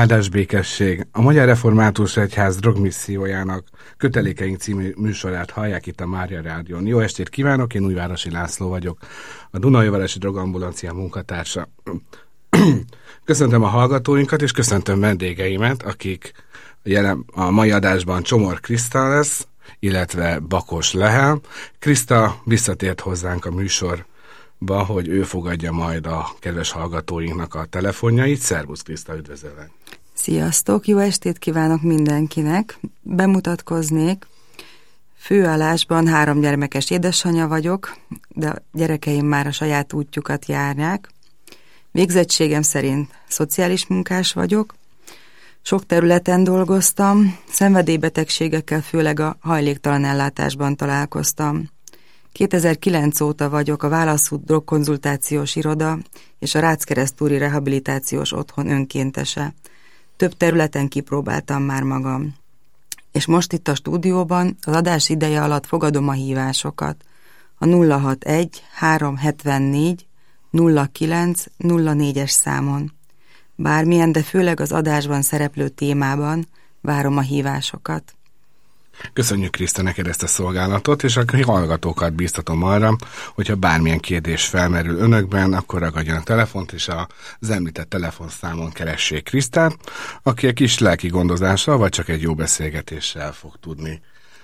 Áldás békesség! A Magyar Református Egyház drogmissziójának Kötelékeink című műsorát hallják itt a Mária Rádión. Jó estét kívánok, én Újvárosi László vagyok, a Dunaújvárosi Drogambulancia munkatársa. Köszöntöm a hallgatóinkat, és köszöntöm vendégeimet, akik a mai adásban Csomor Kriszta lesz, illetve Bakos Lehel. Kriszta visszatért hozzánk a műsorba, hogy ő fogadja majd a kedves hallgatóinknak a telefonjait. Szervusz Kriszta, üdvözöllek! Sziasztok, jó estét kívánok mindenkinek! Bemutatkoznék. Főállásban 3 gyermekes édesanyja vagyok, de a gyerekeim már a saját útjukat járják. Végzettségem szerint szociális munkás vagyok. Sok területen dolgoztam, szenvedélybetegségekkel, főleg a hajléktalan ellátásban találkoztam. 2009 óta vagyok a Válaszút drogkonzultációs iroda és a Rácz-Keresztúri rehabilitációs otthon önkéntese. Több területen kipróbáltam már magam. És most itt a stúdióban az adás ideje alatt fogadom a hívásokat. A 061 374 0904-es számon. Bármilyen, de főleg az adásban szereplő témában várom a hívásokat. Köszönjük Kriszta neked ezt a szolgálatot, és a hallgatókat bíztatom arra, hogyha bármilyen kérdés felmerül önökben, akkor ragadjanak telefont, és az említett telefonszámon keressék Krisztát, aki egy kis lelki gondozással, vagy csak egy jó beszélgetéssel fog tudni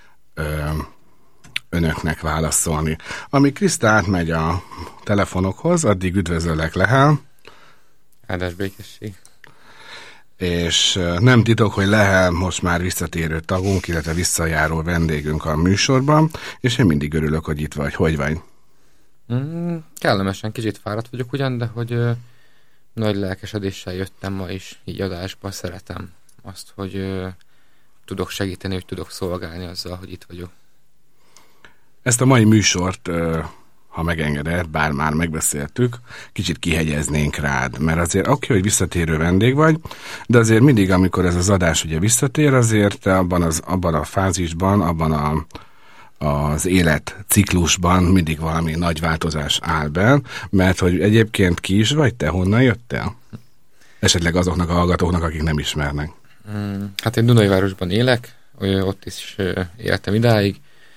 önöknek válaszolni. Amíg Kriszta átmegy a telefonokhoz, addig üdvözöllek, Lehel. Áldás békesség. És nem titok, hogy Lehel most már visszatérő tagunk, illetve visszajáró vendégünk a műsorban, és én mindig örülök, hogy itt vagy. Hogy vagy? Kellemesen, kicsit fáradt vagyok ugyan, de hogy nagy lelkesedéssel jöttem ma is így adásba. Szeretem azt, hogy tudok segíteni, hogy tudok szolgálni azzal, hogy itt vagyok. Ezt a mai műsort, ha megengeded, bár már megbeszéltük, kicsit kihegyeznénk rád, mert azért oké, hogy visszatérő vendég vagy, de azért mindig, amikor ez az adás ugye visszatér, azért te abban a fázisban, abban az életciklusban mindig valami nagy változás áll be, mert hogy egyébként ki is vagy te, honnan jöttél? Esetleg azoknak a hallgatóknak, akik nem ismernek. Hát én Dunaújvárosban élek, ott is éltem idáig.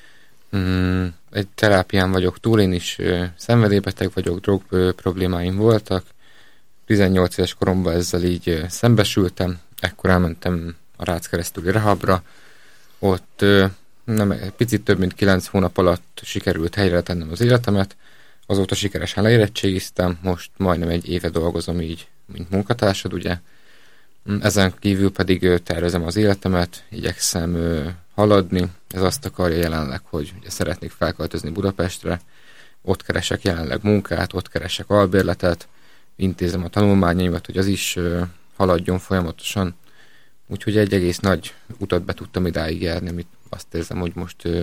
Egy terápián vagyok túl, én is szenvedélybeteg vagyok, drog problémáim voltak. 18 éves koromban ezzel így szembesültem, ekkor elmentem a Rácz-Keresztúri rehabra. Ott egy picit több mint 9 hónap alatt sikerült helyre tennem az életemet. Azóta sikeresen leérettségiztem, most majdnem egy éve dolgozom így, mint munkatársad, ugye. Ezen kívül pedig tervezem az életemet, igyekszem haladni. Ez azt akarja jelenleg, hogy ugye szeretnék felköltözni Budapestre, ott keresek jelenleg munkát, ott keresek albérletet, intézem a tanulmányaimat, hogy az is haladjon folyamatosan. Úgyhogy egy egész nagy utat be tudtam idáig járni, amit azt érzem, hogy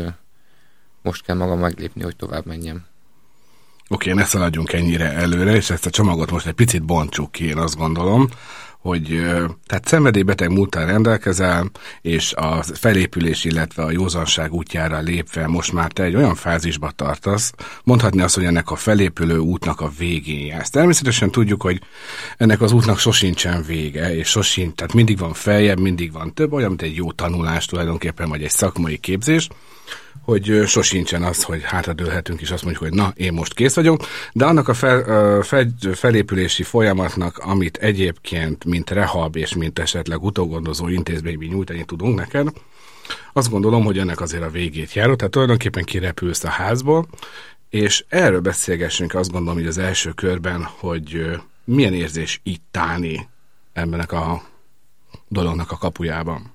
most kell magam meglépni, hogy tovább menjem. Oké, ne szaladjunk ennyire előre, és ezt a csomagot most egy picit bontsuk ki, én azt gondolom, hogy tehát szenvedélybeteg múlttal rendelkezel, és a felépülés, illetve a józanság útjára lépve most már te egy olyan fázisba tartasz, mondhatni azt, hogy ennek a felépülő útnak a végén jársz. Természetesen tudjuk, hogy ennek az útnak sosincsen vége, és tehát mindig van feljebb, mindig van több, olyan, mint egy jó tanulás tulajdonképpen, vagy egy szakmai képzés, hogy sosincsen az, hogy hátradőlhetünk, és azt mondjuk, hogy na, én most kész vagyok, de annak a felépülési folyamatnak, amit egyébként, mint rehab és mint esetleg utógondozó intézményben nyújtani tudunk neked, azt gondolom, hogy ennek azért a végét járó, tehát tulajdonképpen kirepülsz a házból, és erről beszélgessünk, azt gondolom, hogy az első körben, hogy milyen érzés itt állni ennek a dolognak a kapujában.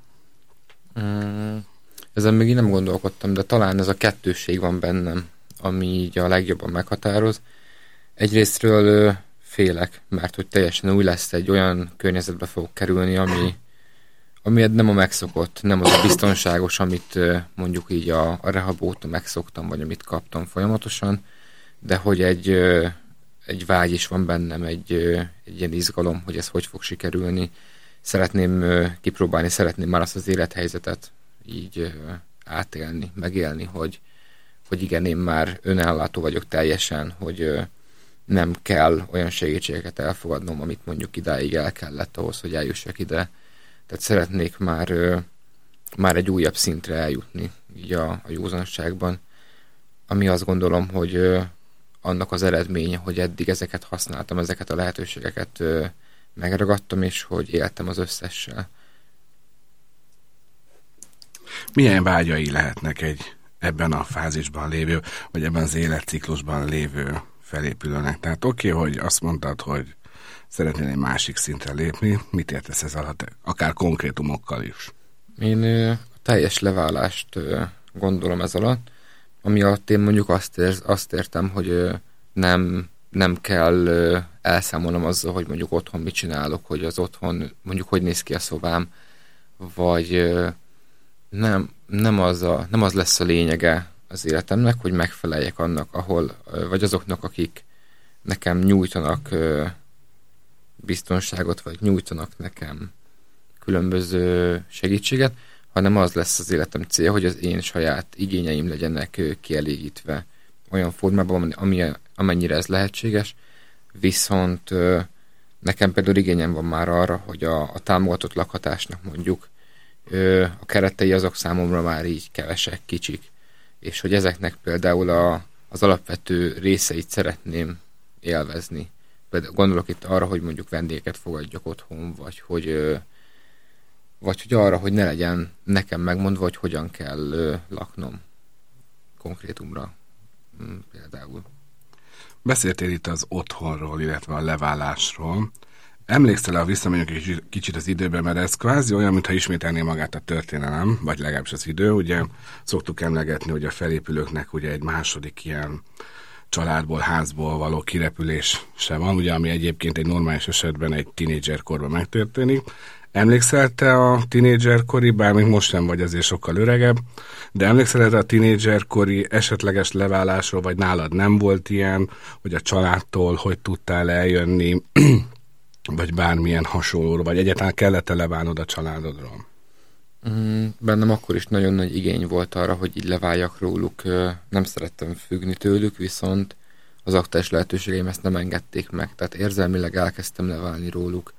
Ezen még én nem gondolkodtam, de talán ez a kettősség van bennem, ami így a legjobban meghatároz. Egyrésztről félek, mert hogy teljesen új lesz, egy olyan környezetbe fogok kerülni, ami nem a megszokott, nem az a biztonságos, amit mondjuk így a rehab óta megszoktam, vagy amit kaptam folyamatosan, de hogy egy vágy is van bennem, egy ilyen izgalom, hogy ez hogy fog sikerülni. Szeretném kipróbálni, szeretném már azt az élethelyzetet így átélni, megélni, hogy igen, én már önellátó vagyok teljesen, hogy nem kell olyan segítségeket elfogadnom, amit mondjuk idáig el kellett ahhoz, hogy eljussak ide. Tehát szeretnék már egy újabb szintre eljutni így a józanságban, ami azt gondolom, hogy annak az eredménye, hogy eddig ezeket használtam, ezeket a lehetőségeket megragadtam, és hogy éltem az összessel. Milyen vágyai lehetnek egy ebben a fázisban lévő, vagy ebben az életciklusban lévő felépülőnek? Tehát oké, hogy azt mondtad, hogy szeretnél egy másik szintre lépni, mit értesz ez alatt? Akár konkrétumokkal is. Én a teljes leválást gondolom ez alatt, ami alatt én mondjuk azt értem, hogy nem kell elszámolnom azzal, hogy mondjuk otthon mit csinálok, hogy az otthon mondjuk hogy néz ki a szobám, vagy nem az lesz a lényege az életemnek, hogy megfeleljek annak, vagy azoknak, akik nekem nyújtanak biztonságot, vagy nyújtanak nekem különböző segítséget, hanem az lesz az életem célja, hogy az én saját igényeim legyenek kielégítve olyan formában, amennyire ez lehetséges, viszont nekem például igényem van már arra, hogy a támogatott lakhatásnak mondjuk a keretei azok számomra már így kevesek, kicsik, és hogy ezeknek például az alapvető részeit szeretném élvezni. Például gondolok itt arra, hogy mondjuk vendégeket fogadjak otthon, vagy hogy arra, hogy ne legyen nekem megmondva, hogy hogyan kell laknom konkrétumra például. Beszéltél itt az otthonról, illetve a leválásról. Emlékszel, visszamegyünk egy kicsit az időbe, mert ez kvázi olyan, mintha ismételné magát a történelem, vagy legalábbis az idő. Ugye szoktuk emlegetni, hogy a felépülőknek ugye egy második ilyen családból, házból való kirepülés se van, ugye, ami egyébként egy normális esetben egy tínédzserkorban megtörténik. Emlékszel te a tínédzserkori, bár még most sem vagy azért sokkal öregebb, de emlékszel te a tínédzserkori esetleges leválásról, vagy nálad nem volt ilyen, hogy a családtól hogy tudtál eljönni, vagy bármilyen hasonlóról, vagy egyáltalán kellett-e leválnod a családodról? Bennem akkor is nagyon nagy igény volt arra, hogy így leváljak róluk. Nem szerettem függni tőlük, viszont az aktuális lehetőségeim ezt nem engedték meg. Tehát érzelmileg elkezdtem leválni róluk.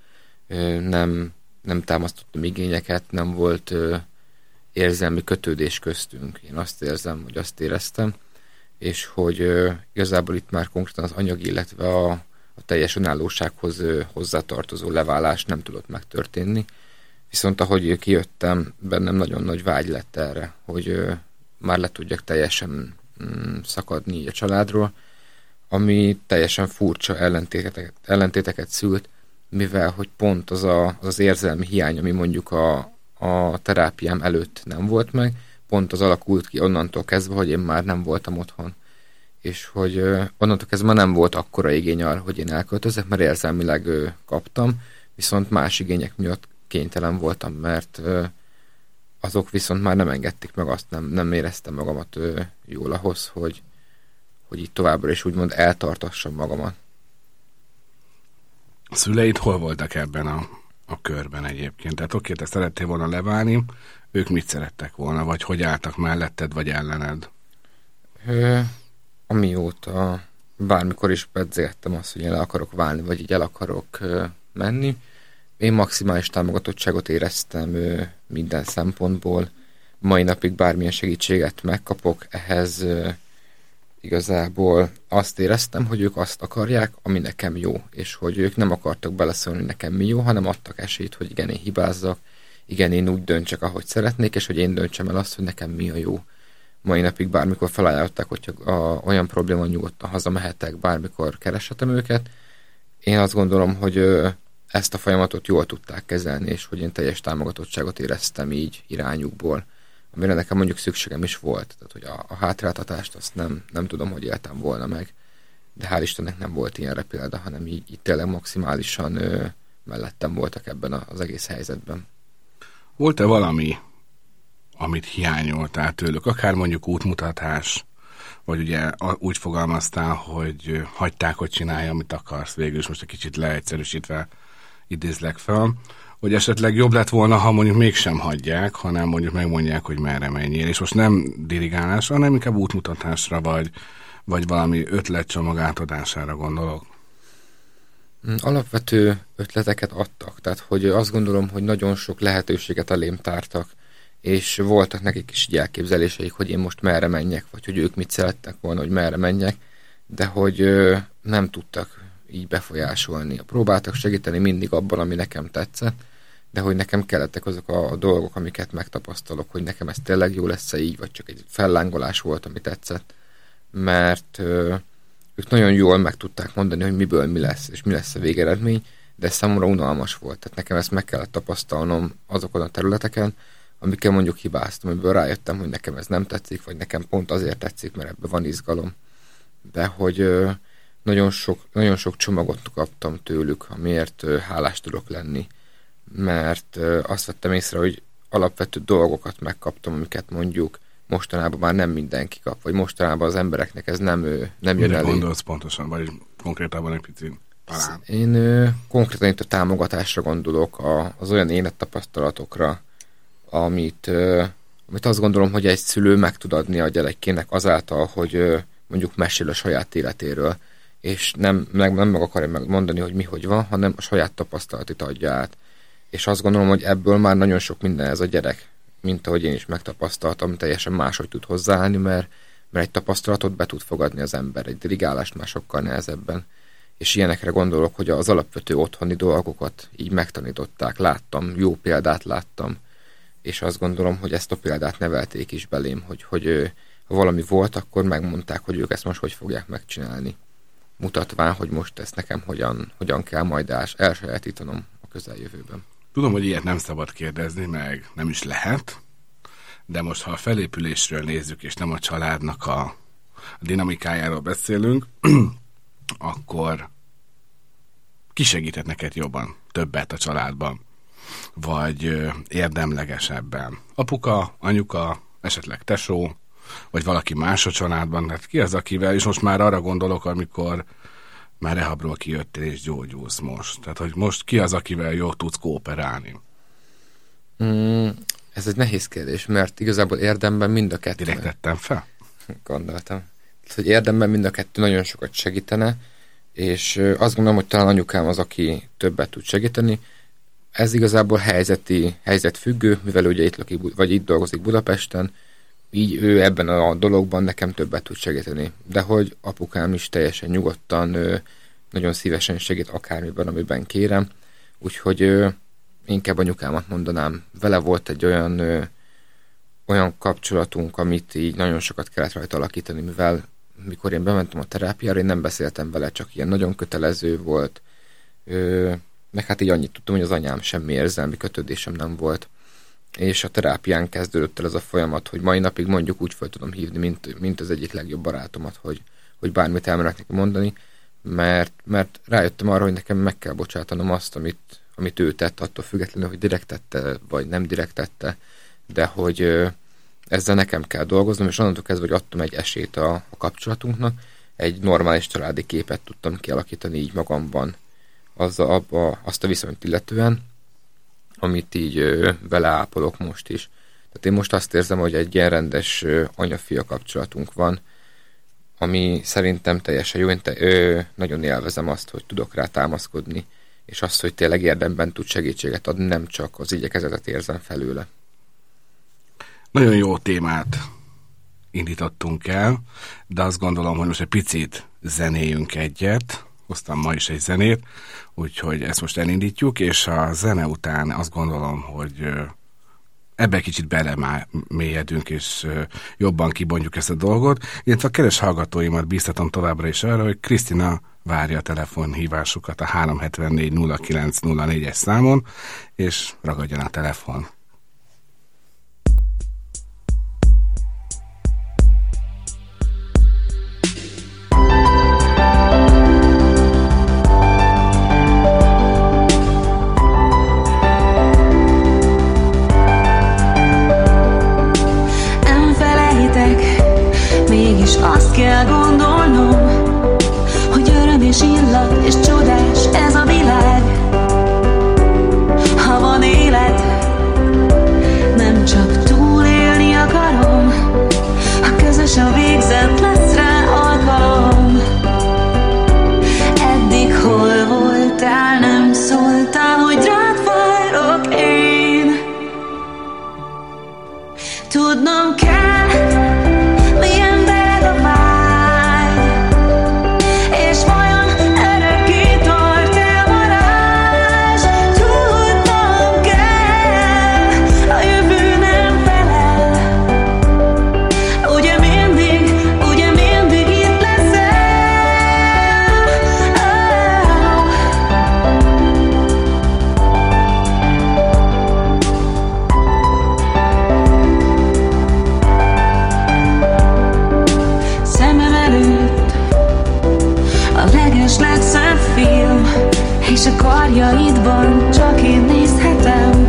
Nem támasztottam igényeket, nem volt érzelmi kötődés köztünk. Én azt érzem, hogy azt éreztem, és hogy igazából itt már konkrétan az anyagi, illetve a teljes önállósághoz hozzátartozó leválás nem tudott megtörténni. Viszont ahogy kijöttem, bennem nagyon nagy vágy lett erre, hogy már le tudjak teljesen szakadni így a családról, ami teljesen furcsa ellentéteket szült, mivel hogy pont az érzelmi hiány, ami mondjuk a terápiám előtt nem volt meg, pont az alakult ki onnantól kezdve, hogy én már nem voltam otthon. És hogy onnantól kezdve nem volt akkora igény arra, hogy én elköltözek, mert érzelmileg kaptam, viszont más igények miatt kénytelen voltam, mert azok viszont már nem engedték meg azt, nem éreztem magamat jól ahhoz, hogy így továbbra is úgymond eltartassam magamat. A szüleid hol voltak ebben a körben egyébként? Tehát oké, te szerettél volna leválni, ők mit szerettek volna, vagy hogy álltak melletted, vagy ellened? Amióta bármikor is bedzéltem azt, hogy én le akarok válni, vagy így el akarok menni, én maximális támogatottságot éreztem minden szempontból. Mai napig bármilyen segítséget megkapok, ehhez igazából azt éreztem, hogy ők azt akarják, ami nekem jó, és hogy ők nem akartak beleszólni, nekem mi jó, hanem adtak esélyt, hogy igen, én hibázzak, igen, én úgy döntsek, ahogy szeretnék, és hogy én döntsem el azt, hogy nekem mi a jó. Mai napig bármikor felajánlották, hogyha olyan probléma nyugodtan hazamehetek, bármikor kereshetem őket. Én azt gondolom, hogy ezt a folyamatot jól tudták kezelni, és hogy én teljes támogatottságot éreztem így irányukból, amire nekem mondjuk szükségem is volt. Tehát, hogy a hátráltatást azt nem tudom, hogy éltem volna meg, de hál' Istennek nem volt ilyenre példa, hanem így tényleg maximálisan mellettem voltak ebben az egész helyzetben. Volt-e valami, amit hiányoltál tőlük, akár mondjuk útmutatás, vagy ugye úgy fogalmaztál, hogy hagyták, hogy csinálja, amit akarsz, végül is most egy kicsit leegyszerűsítve idézlek fel, hogy esetleg jobb lett volna, ha mondjuk mégsem hagyják, hanem mondjuk megmondják, hogy merre menjél. És most nem dirigálásra, hanem inkább útmutatásra, vagy valami ötletcsomag átadására gondolok. Alapvető ötleteket adtak, tehát hogy azt gondolom, hogy nagyon sok lehetőséget elém tártak, és voltak nekik is így elképzeléseik, hogy én most merre menjek, vagy hogy ők mit szerettek volna, hogy merre menjek, de hogy nem tudtak így befolyásolni. Próbáltak segíteni mindig abban, ami nekem tetszett, de hogy nekem kellettek azok a dolgok, amiket megtapasztalok, hogy nekem ez tényleg jó lesz-e így, vagy csak egy fellángolás volt, ami tetszett, mert ők nagyon jól meg tudták mondani, hogy miből mi lesz, és mi lesz a végeredmény, de ez számomra unalmas volt. Tehát nekem ezt meg kellett tapasztalnom azokon a területeken, amikkel mondjuk hibáztam, amiből rájöttem, hogy nekem ez nem tetszik, vagy nekem pont azért tetszik, mert ebben van izgalom. De hogy nagyon sok csomagot kaptam tőlük, amiért hálás tudok lenni. Mert azt vettem észre, hogy alapvető dolgokat megkaptam, amiket mondjuk mostanában már nem mindenki kap, vagy mostanában az embereknek ez nem jön elé. Gondolsz pontosan, vagy konkrétában egy picit talán? Én konkrétan itt a támogatásra gondolok, az olyan élettapasztalatokra, amit azt gondolom, hogy egy szülő meg tud adni a gyerekének azáltal, hogy mondjuk mesél a saját életéről, és nem meg akarja megmondani, hogy mi hogy van, hanem a saját tapasztalatit adja át. És azt gondolom, hogy ebből már nagyon sok minden ez a gyerek, mint ahogy én is megtapasztaltam, teljesen máshogy tud hozzáállni, mert egy tapasztalatot be tud fogadni az ember, egy dirigálást már sokkal nehezebben. És ilyenekre gondolok, hogy az alapvető otthoni dolgokat így megtanították, láttam, jó példát láttam, és azt gondolom, hogy ezt a példát nevelték is belém, hogy ha valami volt, akkor megmondták, hogy ők ezt most hogy fogják megcsinálni. Mutatván, hogy most ezt nekem hogyan kell majd elsajátítanom a közeljövőben. Tudom, hogy ilyet nem szabad kérdezni, meg nem is lehet, de most, ha a felépülésről nézzük, és nem a családnak a dinamikájáról beszélünk, akkor ki segített neked jobban, többet a családban, vagy érdemlegesebben? Apuka, anyuka, esetleg tesó, vagy valaki más a családban? Hát ki az, akivel, és most már arra gondolok, amikor már rehabról kijöttél és gyógyulsz most. Tehát, hogy most ki az, akivel jól tudsz kooperálni? Ez egy nehéz kérdés, mert igazából érdemben mind a kettő. Direkt tettem fel? Gondoltam. Tehát, hogy érdemben mind a kettő nagyon sokat segítene, és azt gondolom, hogy talán anyukám az, aki többet tud segíteni. Ez igazából helyzetfüggő, mivel ugye itt lakik, vagy itt dolgozik Budapesten, így ő ebben a dologban nekem többet tud segíteni. De hogy apukám is teljesen nyugodtan, nagyon szívesen segít akármiben, amiben kérem. Úgyhogy inkább anyukámat mondanám. Vele volt egy olyan kapcsolatunk, amit így nagyon sokat kellett rajta alakítani, mivel mikor én bementem a terápiára, én nem beszéltem vele, csak ilyen nagyon kötelező volt. Meg hát így annyit tudtam, hogy az anyám semmi érzelmi kötődésem nem volt. És a terápián kezdődött el ez a folyamat, hogy mai napig mondjuk úgy fel tudom hívni, mint az egyik legjobb barátomat, hogy bármit elmerek neki mondani, mert rájöttem arra, hogy nekem meg kell bocsátanom azt, amit ő tett, attól függetlenül, hogy direkt tette, vagy nem direkt tette, de hogy ezzel nekem kell dolgoznom, és onnantól kezdve, hogy adtam egy esélyt a kapcsolatunknak, egy normális családi képet tudtam kialakítani így magamban, azt a viszonyt illetően, amit így beleápolok most is. Tehát én most azt érzem, hogy egy ilyen rendes anya-fia kapcsolatunk van, ami szerintem teljesen jó. Én nagyon élvezem azt, hogy tudok rá támaszkodni, és azt, hogy tényleg érdemben tud segítséget adni, nem csak az igyekezetet érzem felőle. Nagyon jó témát indítottunk el, de azt gondolom, hogy most egy picit zenéjünk egyet. Hoztam ma is egy zenét, úgyhogy ezt most elindítjuk, és a zene után azt gondolom, hogy ebbe kicsit belemélyedünk, és jobban kibondjuk ezt a dolgot. Illetve a kedves hallgatóimat bíztatom továbbra is arra, hogy Krisztina várja a telefonhívásukat a 374 0904-es számon, és ragadjon a telefon. Azt kell gondolnom, hogy öröm és illat és csodás ez a világ. Ha van élet, karjaidban csak én nézhetem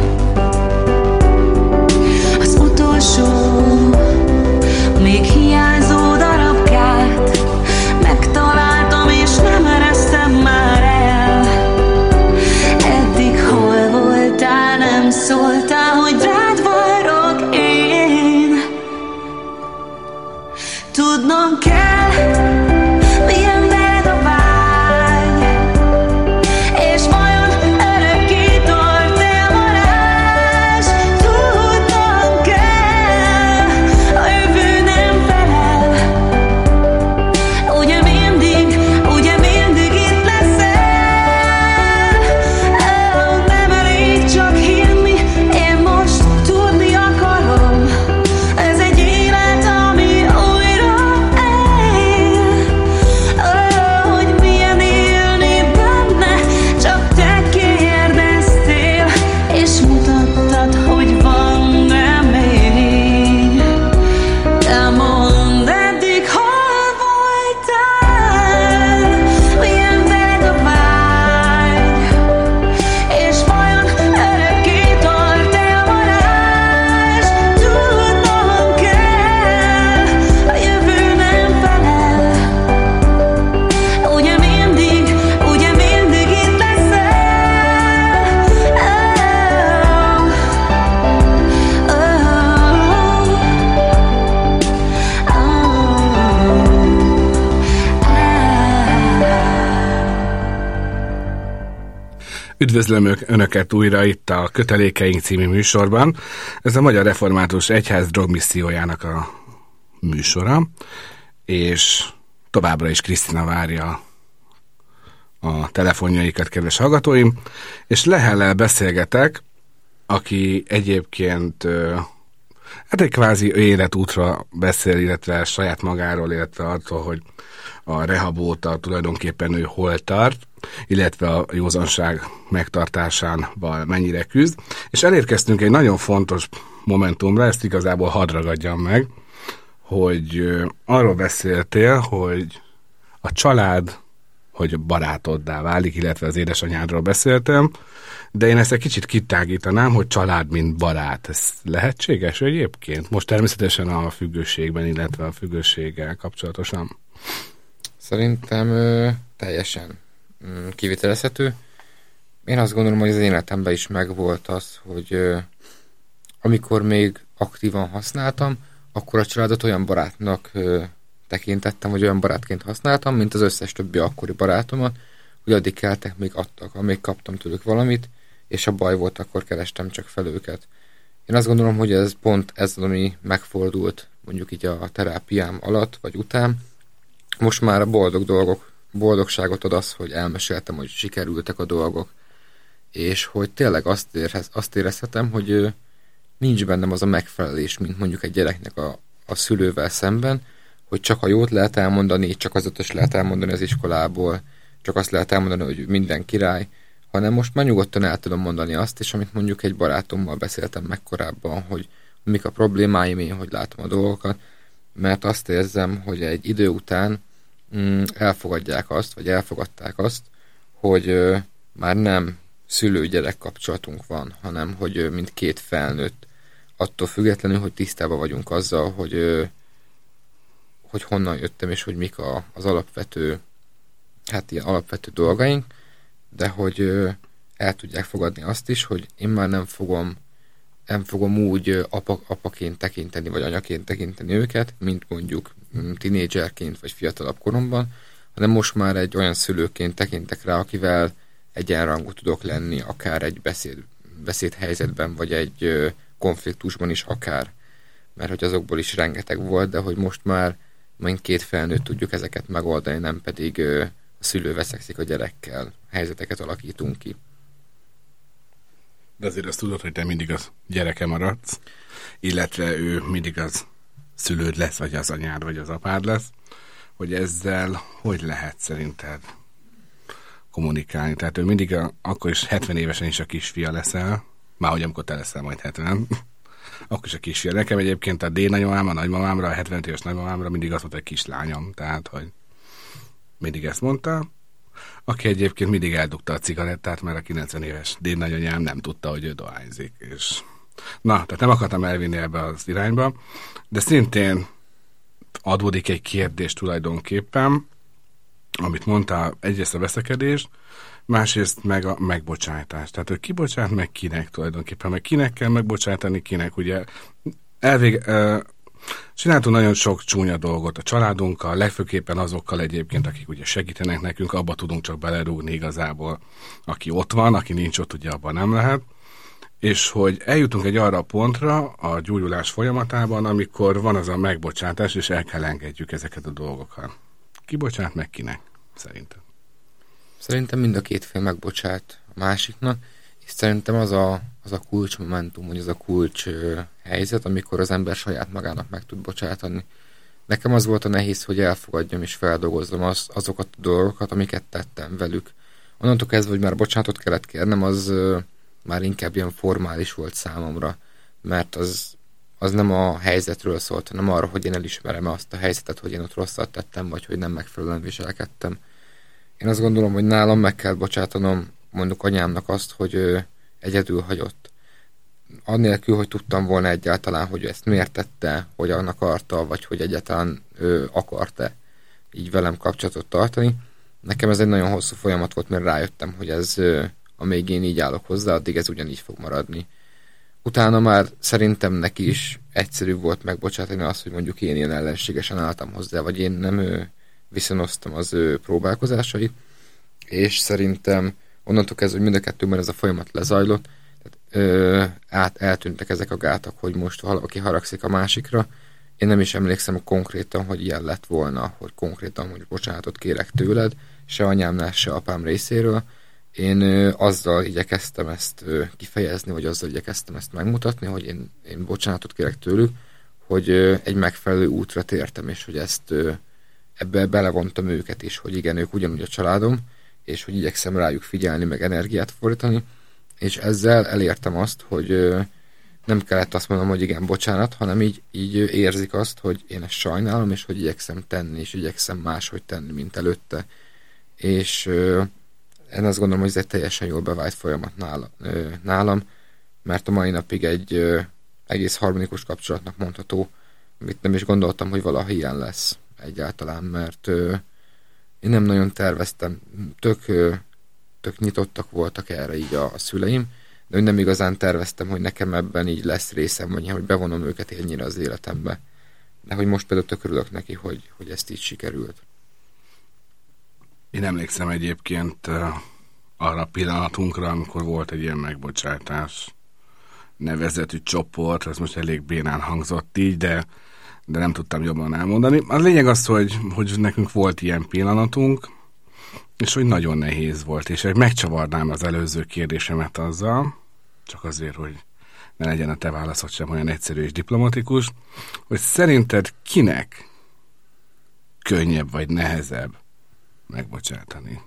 az utolsó, még hiányzó darabkát. Megtaláltam és nem eresztem már el. Eddig hol voltál, nem szóltál, hogy rád várok én. Tudnom kell, milyen veled a vágy, és vajon örökké tart-e a varázs. Tudnom kell, a jövő nem felel. Ugye mindig itt leszel. Nem elég csak hinni, én most tudni akarom. Ez egy élet, ami újra él. Hogy milyen élni benne, csak te kérdeztél, és mutattad, hogy van remény. De mondd, eddig hol voltál? Milyen veled a vágy, és vajon örökké tart-e a varázs. Tudnom kell, a jövő nem felel. Ugye mindig itt leszel. Üdvözlöm Önöket újra itt a Kötelékeink című műsorban. Ez a Magyar Református Egyház drogmissziójának a műsora, és továbbra is Krisztina várja a telefonjaikat, kedves hallgatóim, és Lehellel beszélgetek, aki egyébként hát egy kvázi életútra beszél, illetve saját magáról, illetve attól, hogy a rehab óta tulajdonképpen ő hol tart, illetve a józanság megtartásával mennyire küzd. És elérkeztünk egy nagyon fontos momentumra, ezt igazából hadd ragadjam meg, hogy arról beszéltél, hogy a család, hogy barátoddá válik, illetve az édesanyádról beszéltem, de én ezt egy kicsit kitágítanám, hogy család, mint barát. Ez lehetséges egyébként? Most természetesen a függőségben, illetve a függőséggel kapcsolatosan. Szerintem teljesen kivitelezhető. Én azt gondolom, hogy az életemben is megvolt az, hogy amikor még aktívan használtam, akkor a családot olyan barátnak tekintettem, vagy olyan barátként használtam, mint az összes többi akkori barátomat, hogy addig keltek, még adtak, amíg kaptam tőlük valamit, és a baj volt, akkor kerestem csak fel őket. Én azt gondolom, hogy ez pont ez, ami megfordult mondjuk így a terápiám alatt, vagy után. Most már a boldogságot ad az, hogy elmeséltem, hogy sikerültek a dolgok, és hogy tényleg azt érezhetem, hogy nincs bennem az a megfelelés, mint mondjuk egy gyereknek a szülővel szemben, hogy csak a jót lehet elmondani, csak az ötös lehet elmondani az iskolából, csak azt lehet elmondani, hogy minden király, hanem most már nyugodtan el tudom mondani azt, és amit mondjuk egy barátommal beszéltem meg korábban, hogy mik a problémáim, én hogy látom a dolgokat, mert azt érzem, hogy egy idő után elfogadják azt, vagy elfogadták azt, hogy már nem szülő-gyerek kapcsolatunk van, hanem hogy mint két felnőtt, attól függetlenül, hogy tisztában vagyunk azzal, hogy honnan jöttem, és hogy mik az alapvető, hát ilyen alapvető dolgaink, de hogy el tudják fogadni azt is, hogy én már nem fogom úgy apaként tekinteni, vagy anyaként tekinteni őket, mint mondjuk tinédzserként, vagy fiatalabb koromban, hanem most már egy olyan szülőként tekintek rá, akivel egyenrangú tudok lenni, akár egy beszédhelyzetben, vagy egy konfliktusban is akár. Mert hogy azokból is rengeteg volt, de hogy most már mind két felnőtt tudjuk ezeket megoldani, nem pedig a szülő veszekszik a gyerekkel, helyzeteket alakítunk ki. De azért azt tudod, hogy te mindig az gyereke maradsz, illetve ő mindig az szülőd lesz, vagy az anyád, vagy az apád lesz, hogy ezzel hogy lehet szerinted kommunikálni? Tehát ő mindig, akkor is 70 évesen is a kisfia leszel, már hogy amikor te leszel majd 70, akkor is a kisfia. Nekem egyébként a dédnagymamám, a nagymamámra, a 70 éves nagymamámra mindig azt mondta, hogy kislányom, tehát, hogy mindig ezt mondta. aki egyébként mindig eldugta a cigarettát, mert a 90 éves dédnagyanyám nem tudta, hogy ő dohányzik. És... Na, tehát nem akartam elvinni ebbe az irányba, de szintén adódik egy kérdés tulajdonképpen, amit mondta, egyrészt a veszekedést, másrészt meg a megbocsájtást. Tehát, hogy ki bocsát meg kinek tulajdonképpen, meg kinek kell megbocsátani, kinek ugye csináltunk nagyon sok csúnya dolgot a családunkkal, legfőképpen azokkal egyébként, akik ugye segítenek nekünk, abba tudunk csak belerúgni igazából, aki ott van, aki nincs ott, ugye abban nem lehet. És hogy eljutunk egy arra a pontra a gyógyulás folyamatában, amikor van az a megbocsátás, és el kell engedjük ezeket a dolgokat. Ki bocsát meg kinek, szerintem? Szerintem mind a két fél megbocsát a másiknak, és szerintem az a kulcsmomentum, vagy az a kulcs helyzet, amikor az ember saját magának meg tud bocsátani. Nekem az volt a nehéz, hogy elfogadjam és feldolgozzam azokat a dolgokat, amiket tettem velük. Onnantól kezdve, hogy már bocsánatot kellett kérnem, az már inkább ilyen formális volt számomra, mert az nem a helyzetről szólt, hanem arra, hogy én elismerem azt a helyzetet, hogy én ott rosszat tettem, vagy hogy nem megfelelően viselkedtem. Én azt gondolom, hogy nálam meg kell bocsátanom mondjuk anyámnak azt, hogy egyedül hagyott. Annélkül, hogy tudtam volna egyáltalán, hogy ezt miért tette, hogyan akarta, vagy hogy egyáltalán akart-e így velem kapcsolatot tartani. Nekem ez egy nagyon hosszú folyamat volt, mert rájöttem, hogy ez, amíg én így állok hozzá, addig ez ugyanígy fog maradni. Utána már szerintem neki is egyszerű volt megbocsátani azt, hogy mondjuk én ilyen ellenségesen álltam hozzá, vagy én nem viszonoztam az ő próbálkozásait, és szerintem onnantól kezdve, hogy mind a kettőben ez a folyamat lezajlott, eltűntek ezek a gátak, hogy most valaki haragszik a másikra. Én nem is emlékszem konkrétan, hogy ilyen lett volna, hogy konkrétan, hogy bocsánatot kérek tőled, se anyámnál, se apám részéről. Én azzal igyekeztem ezt kifejezni, vagy azzal igyekeztem ezt megmutatni, hogy én bocsánatot kérek tőlük, hogy egy megfelelő útra tértem, és hogy ezt ebbe belevontam őket is, hogy igen, ők ugyanúgy a családom, és hogy igyekszem rájuk figyelni, meg energiát fordítani, és ezzel elértem azt, hogy nem kellett azt mondanom, hogy igen, bocsánat, hanem így érzik azt, hogy én ezt sajnálom, és hogy igyekszem tenni, és igyekszem máshogy tenni, mint előtte. És én azt gondolom, hogy ez egy teljesen jól bevált folyamat nálam, mert a mai napig egy egész harmonikus kapcsolatnak mondható, amit nem is gondoltam, hogy valaha ilyen lesz egyáltalán, mert én nem nagyon terveztem, tök nyitottak voltak erre így a szüleim, de én nem igazán terveztem, hogy nekem ebben így lesz részem, vagy hogy bevonom őket ennyire az életembe. De hogy most például tök örülök neki, hogy ezt így sikerült. Én emlékszem egyébként arra a pillanatunkra, amikor volt egy ilyen megbocsátás nevezetű csoport, ez most elég bénán hangzott így, de nem tudtam jobban elmondani. A lényeg az, hogy nekünk volt ilyen pillanatunk, és hogy nagyon nehéz volt, és megcsavarnám az előző kérdésemet azzal, csak azért, hogy ne legyen a te válaszod sem olyan egyszerű és diplomatikus, hogy szerinted kinek könnyebb vagy nehezebb megbocsátani?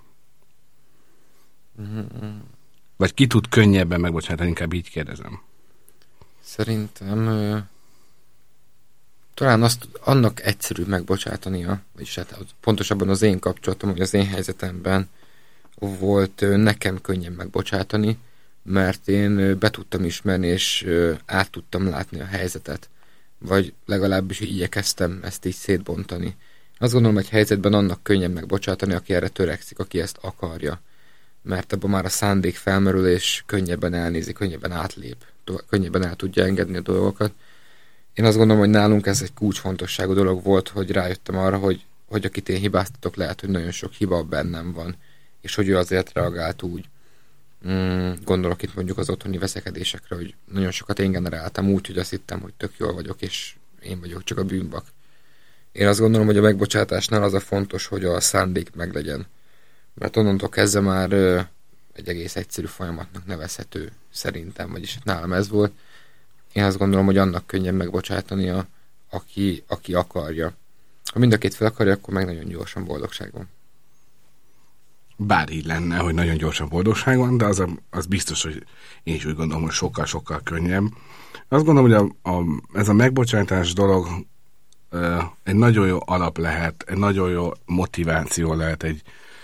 Vagy ki tud könnyebben megbocsátani, inkább így kérdezem. Szerintem talán annak egyszerű megbocsátania, vagyis hát pontosabban az én kapcsolatom, vagy az én helyzetemben volt nekem könnyebb megbocsátani, mert én be tudtam ismerni, és át tudtam látni a helyzetet, vagy legalábbis igyekeztem ezt így szétbontani. Azt gondolom, hogy helyzetben annak könnyebb megbocsátani, aki erre törekszik, aki ezt akarja, mert abban már a szándék felmerül, és könnyebben elnézi, könnyebben átlép, könnyebben el tudja engedni a dolgokat. Én azt gondolom, hogy nálunk ez egy kulcsfontosságú dolog volt, hogy rájöttem arra, hogy akit én hibáztatok, lehet, hogy nagyon sok hiba bennem van, és hogy ő azért reagált úgy. Gondolok itt mondjuk az otthoni veszekedésekre, hogy nagyon sokat én generáltam úgy, hogy azt hittem, hogy tök jól vagyok, és én vagyok csak a bűnbak. Én azt gondolom, hogy a megbocsátásnál az a fontos, hogy a szándék meglegyen. Mert onnantól kezdve már egy egész egyszerű folyamatnak nevezhető szerintem, vagyis nálam ez volt. Én azt gondolom, hogy annak könnyebb megbocsátania, aki akarja. Ha mind a két fél akarja, akkor meg nagyon gyorsan boldogság van. Bár így lenne, hogy nagyon gyorsan boldogság van, de az biztos, hogy én is úgy gondolom, hogy sokkal-sokkal könnyebb. Azt gondolom, hogy ez a megbocsátás dolog egy nagyon jó alap lehet, egy nagyon jó motiváció lehet egy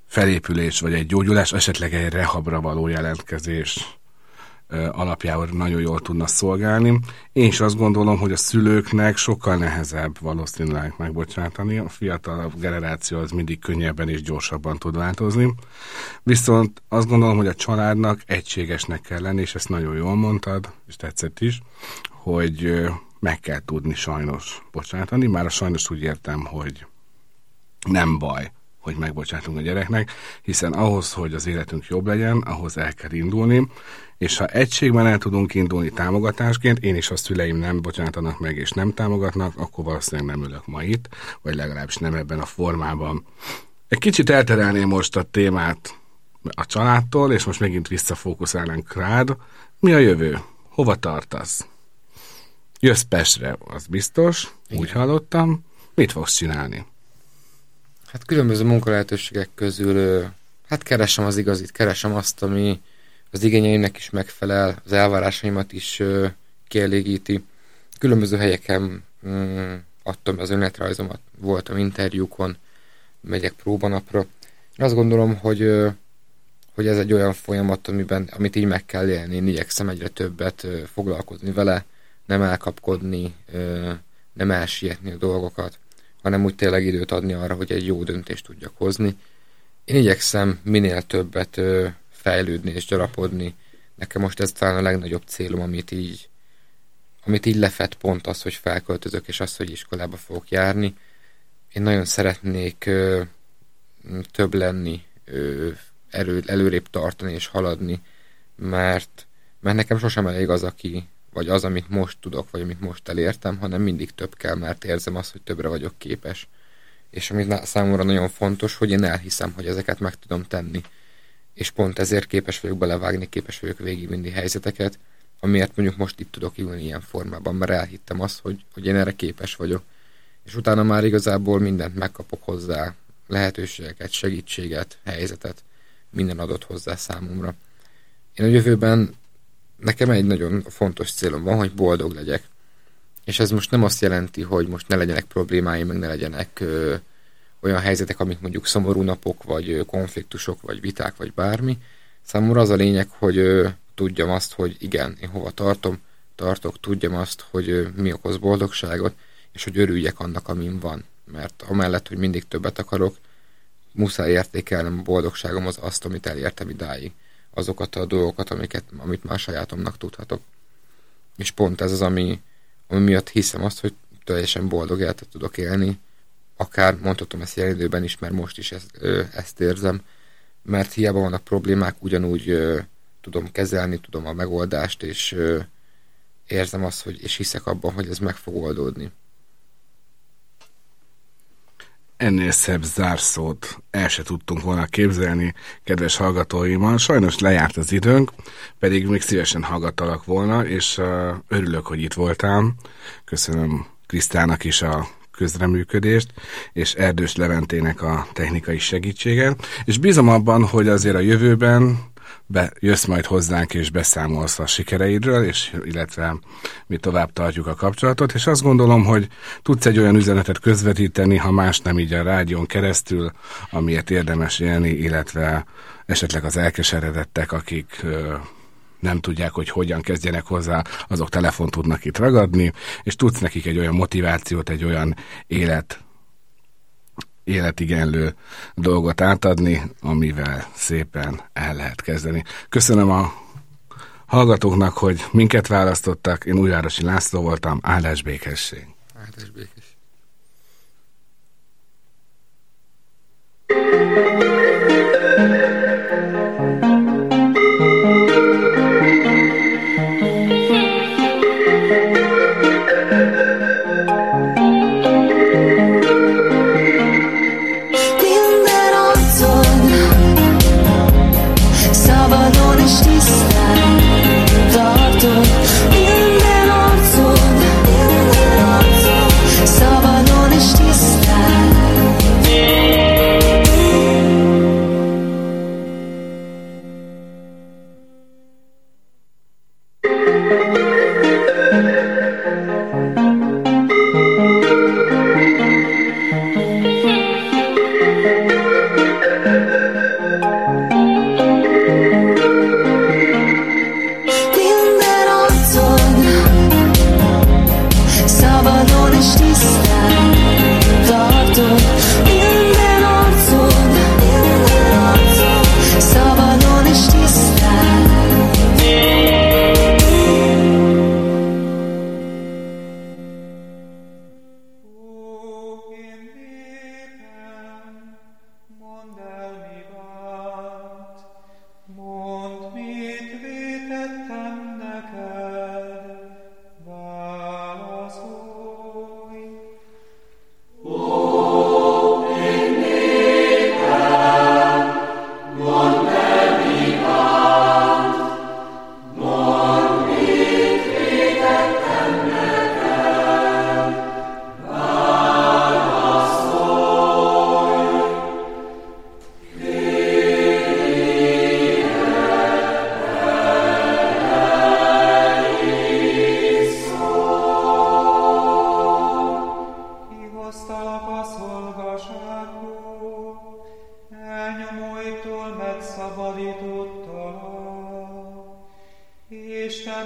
felépülés, vagy egy gyógyulás, esetleg egy rehabra való jelentkezés alapjával nagyon jól tudna szolgálni. Én is azt gondolom, hogy a szülőknek sokkal nehezebb valószínűleg megbocsátani. A fiatalabb generáció az mindig könnyebben és gyorsabban tud változni. Viszont azt gondolom, hogy a családnak egységesnek kell lenni, és ezt nagyon jól mondtad, és tetszett is, hogy meg kell tudni sajnos bocsátani. Már a sajnos úgy értem, hogy nem baj, hogy megbocsátunk a gyereknek, hiszen ahhoz, hogy az életünk jobb legyen, ahhoz el kell indulni, és ha egységben el tudunk indulni támogatásként, én is a szüleim nem bocsátanak meg és nem támogatnak, akkor valószínűleg nem ülök ma itt, vagy legalábbis nem ebben a formában. Egy kicsit elterelném most a témát a családtól, és most megint visszafókuszálnánk rád. Mi a jövő? Hova tartasz? Jössz Pestre, az biztos, igen. Úgy hallottam. Mit fogsz csinálni? Hát különböző munkalehetőségek közül keresem az igazit, keresem azt, ami az igényeimnek is megfelel, az elvárásaimat is kielégíti. Különböző helyeken adtam az önéletrajzomat, voltam interjúkon, megyek próbanapra. Azt gondolom, hogy ez egy olyan folyamat, amit így meg kell élni. Én igyekszem egyre többet foglalkozni vele, nem elkapkodni, nem elsietni a dolgokat, hanem úgy tényleg időt adni arra, hogy egy jó döntést tudjak hozni. Én igyekszem minél többet fejlődni és gyarapodni. Nekem most ez talán a legnagyobb célom, amit így lefed pont az, hogy felköltözök, és az, hogy iskolába fogok járni. Én nagyon szeretnék több lenni, előrébb tartani és haladni, mert nekem sosem elég az, vagy az, amit most tudok, vagy amit most elértem, hanem mindig több kell, mert érzem azt, hogy többre vagyok képes. És ami számomra nagyon fontos, hogy én elhiszem, hogy ezeket meg tudom tenni. És pont ezért képes vagyok belevágni, képes vagyok végigvinni helyzeteket, amiért mondjuk most itt tudok ülni ilyen formában, mert elhittem azt, hogy én erre képes vagyok. És utána már igazából mindent megkapok hozzá, lehetőségeket, segítséget, helyzetet, minden adott hozzá számomra. Én a jövőben nekem egy nagyon fontos célom van, hogy boldog legyek. És ez most nem azt jelenti, hogy most ne legyenek problémáim, meg ne legyenek olyan helyzetek, amik mondjuk szomorú napok, vagy konfliktusok, vagy viták, vagy bármi. Számomra az a lényeg, hogy tudjam azt, hogy igen, én hova tartok, tudjam azt, hogy mi okoz boldogságot, és hogy örüljek annak, amin van. Mert amellett, hogy mindig többet akarok, muszáj értékelnem a boldogságomhoz azt, amit elértem idáig. Azokat a dolgokat, amit már sajátomnak tudhatok. És pont ez az, ami miatt hiszem azt, hogy teljesen boldog életet tudok élni, akár mondhatom ezt jelen időben is, mert most is ezt érzem, mert hiába vannak problémák, ugyanúgy tudom kezelni, tudom a megoldást, és érzem azt, és hiszek abban, hogy ez meg fog oldódni. Ennél szebb zárszót el se tudtunk volna képzelni, kedves hallgatóimmal. Sajnos lejárt az időnk, pedig még szívesen hallgattalak volna, és örülök, hogy itt voltál. Köszönöm Krisztának is a közreműködést, és Erdős Leventének a technikai segítséget, és bízom abban, hogy azért a jövőben jössz majd hozzánk, és beszámolsz a sikereidről, illetve mi tovább tartjuk a kapcsolatot, és azt gondolom, hogy tudsz egy olyan üzenetet közvetíteni, ha más nem így a rádión keresztül, amiért érdemes élni, illetve esetleg az elkeseredettek, akik nem tudják, hogy hogyan kezdjenek hozzá, azok telefont tudnak itt ragadni, és tudsz nekik egy olyan motivációt, egy olyan életigenlő dolgot átadni, amivel szépen el lehet kezdeni. Köszönöm a hallgatóknak, hogy minket választottak. Én Újvárosi László voltam. Áldás békesség. Áldás békesség.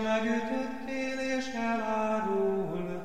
megütöttél és elárultál.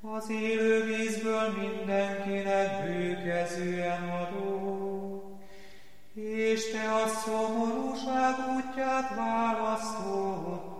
Az élő vízből mindenkinek bőkezően adó, és te a szomorúság útját választottad.